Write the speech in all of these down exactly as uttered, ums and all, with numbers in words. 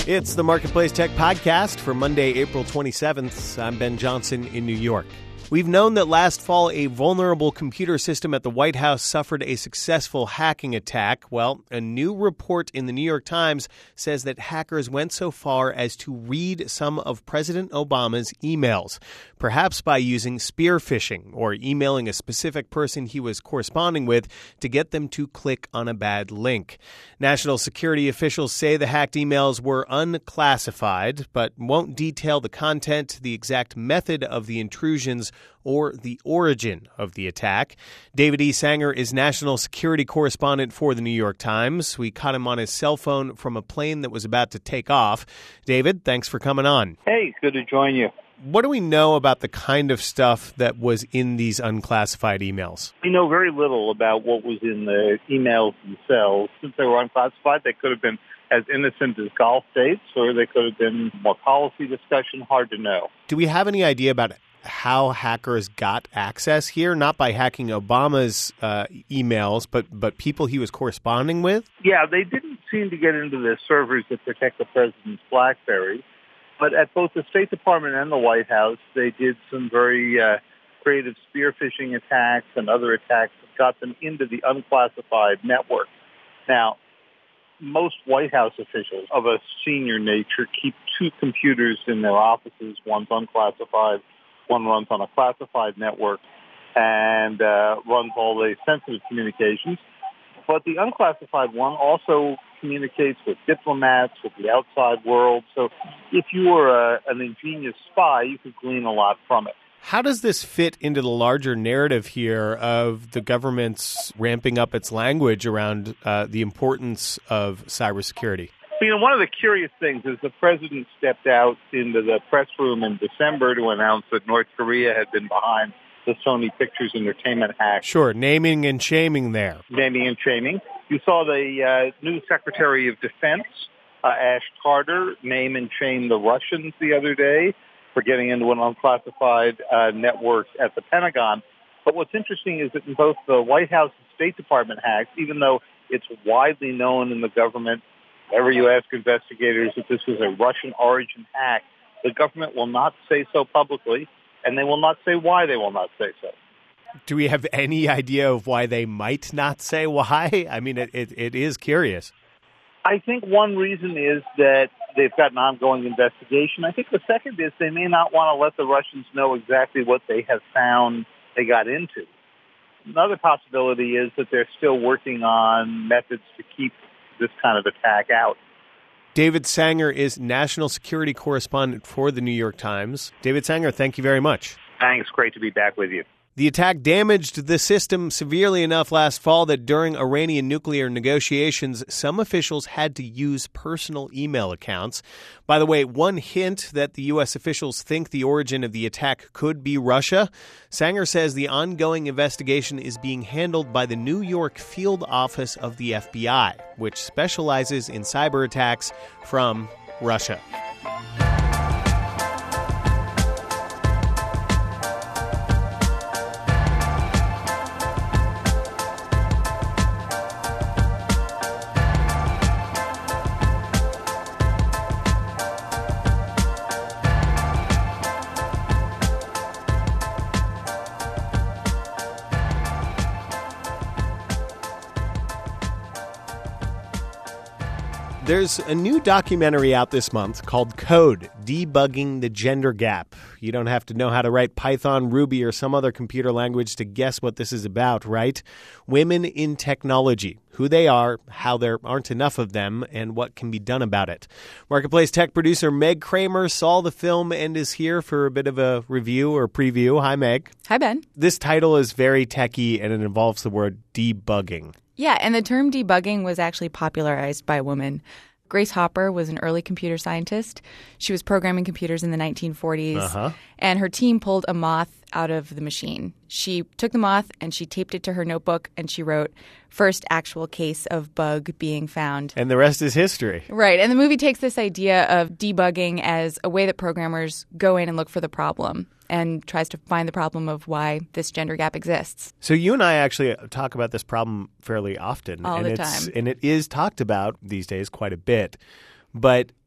It's the Marketplace Tech Podcast for Monday, April twenty-seventh. I'm Ben Johnson in New York. We've known that last fall a vulnerable computer system at the White House suffered a successful hacking attack. Well, a new report in the New York Times says that hackers went so far as to read some of President Obama's emails, perhaps by using spear phishing or emailing a specific person he was corresponding with to get them to click on a bad link. National security officials say the hacked emails were unclassified, but won't detail the content, the exact method of the intrusions, or the origin of the attack. David E. Sanger is national security correspondent for the New York Times. We caught him on his cell phone from a plane that was about to take off. David, thanks for coming on. Hey, good to join you. What do we know about the kind of stuff that was in these unclassified emails? We know very little about what was in the emails themselves. Since they were unclassified, they could have been as innocent as golf dates, or they could have been more policy discussion. Hard to know. Do we have any idea about how hackers got access here? Not by hacking Obama's uh, emails, but, but people he was corresponding with? Yeah, they didn't seem to get into the servers that protect the president's BlackBerry. But at both the State Department and the White House, they did some very uh, creative spear phishing attacks and other attacks that got them into the unclassified network. Now, most White House officials of a senior nature keep two computers in their offices. One's unclassified, one runs on a classified network, and uh, runs all the sensitive communications. But the unclassified one also communicates with diplomats, with the outside world. So if you were a, an ingenious spy, you could glean a lot from it. How does this fit into the larger narrative here of the government's ramping up its language around uh, the importance of cybersecurity? You know, one of the curious things is the president stepped out into the press room in December to announce that North Korea had been behind the Sony Pictures Entertainment hack. Sure, naming and shaming there. Naming and shaming. You saw the uh, new Secretary of Defense, uh, Ash Carter, name and shame the Russians the other day for getting into an unclassified uh, network at the Pentagon. But what's interesting is that in both the White House and State Department hacks, even though it's widely known in the government, whenever you ask investigators that this was a Russian origin hack, the government will not say so publicly, and they will not say why they will not say so. Do we have any idea of why they might not say why? I mean, it, it, it is curious. I think one reason is that they've got an ongoing investigation. I think the second is they may not want to let the Russians know exactly what they have found they got into. Another possibility is that they're still working on methods to keep this kind of attack out. David Sanger is national security correspondent for the New York Times. David Sanger, thank you very much. Thanks. Great to be back with you. The attack damaged the system severely enough last fall that during Iranian nuclear negotiations, some officials had to use personal email accounts. By the way, one hint that the U S officials think the origin of the attack could be Russia. Sanger says the ongoing investigation is being handled by the New York field office of the F B I, which specializes in cyber attacks from Russia. There's a new documentary out this month called Code, Debugging the Gender Gap. You don't have to know how to write Python, Ruby, or some other computer language to guess what this is about, right? Women in technology, who they are, how there aren't enough of them, and what can be done about it. Marketplace Tech producer Meg Kramer saw the film and is here for a bit of a review or preview. Hi, Meg. Hi, Ben. This title is very techy, and it involves the word debugging. Yeah, and the term debugging was actually popularized by a woman. Grace Hopper was an early computer scientist. She was programming computers in the nineteen forties, uh-huh. and her team pulled a moth out of the machine. She took the moth and she taped it to her notebook, and she wrote, "First actual case of bug being found." And the rest is history. Right. And the movie takes this idea of debugging as a way that programmers go in and look for the problem and tries to find the problem of why this gender gap exists. So you and I actually talk about this problem fairly often. All and the it's, time. And it is talked about these days quite a bit. But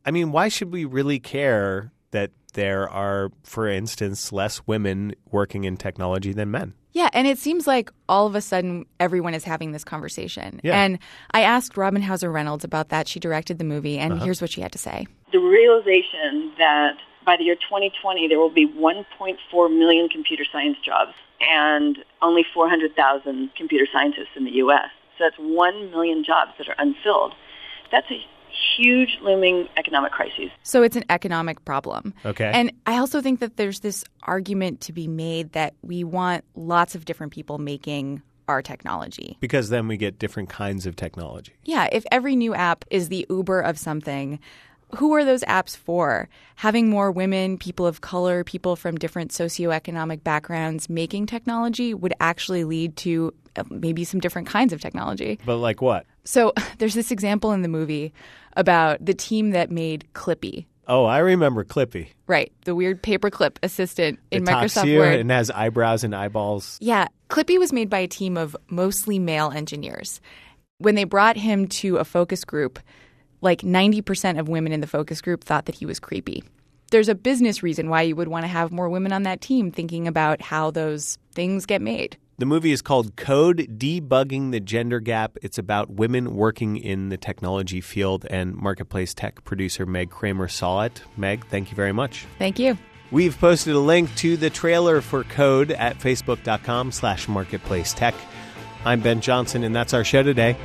I mean, why should we really care that there are, for instance, less women working in technology than men? Yeah, and it seems like all of a sudden everyone is having this conversation. Yeah. And I asked Robin Hauser Reynolds about that. She directed the movie, and uh-huh. here's what she had to say. The realization that by the year twenty twenty, there will be one point four million computer science jobs and only four hundred thousand computer scientists in the U S. So that's one million jobs that are unfilled. That's a huge looming economic crisis. So it's an economic problem. Okay. And I also think that there's this argument to be made that we want lots of different people making our technology. Because then we get different kinds of technology. Yeah. If every new app is the Uber of something, who are those apps for? Having more women, people of color, people from different socioeconomic backgrounds making technology would actually lead to maybe some different kinds of technology. But like what? So there's this example in the movie about the team that made Clippy. Oh, I remember Clippy. Right. The weird paperclip assistant in it Microsoft talks to you Word. and has eyebrows and eyeballs. Yeah. Clippy was made by a team of mostly male engineers. When they brought him to a focus group, like ninety percent of women in the focus group thought that he was creepy. There's a business reason why you would want to have more women on that team thinking about how those things get made. The movie is called Code: Debugging the Gender Gap. It's about women working in the technology field, and Marketplace Tech producer Meg Kramer saw it. Meg, thank you very much. Thank you. We've posted a link to the trailer for Code at facebook.com slash marketplace tech. I'm Ben Johnson, and that's our show today.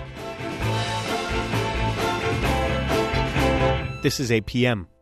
This is A P M.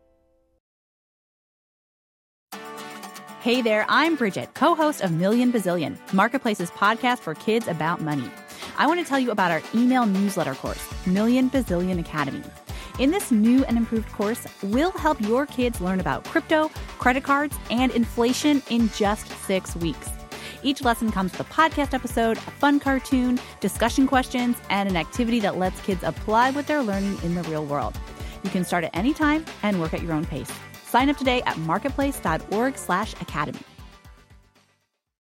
Hey there, I'm Bridget, co-host of Million Bazillion, Marketplace's podcast for kids about money. I want to tell you about our email newsletter course, Million Bazillion Academy. In this new and improved course, we'll help your kids learn about crypto, credit cards, and inflation in just six weeks. Each lesson comes with a podcast episode, a fun cartoon, discussion questions, and an activity that lets kids apply what they're learning in the real world. You can start at any time and work at your own pace. Sign up today at marketplace.org slash academy.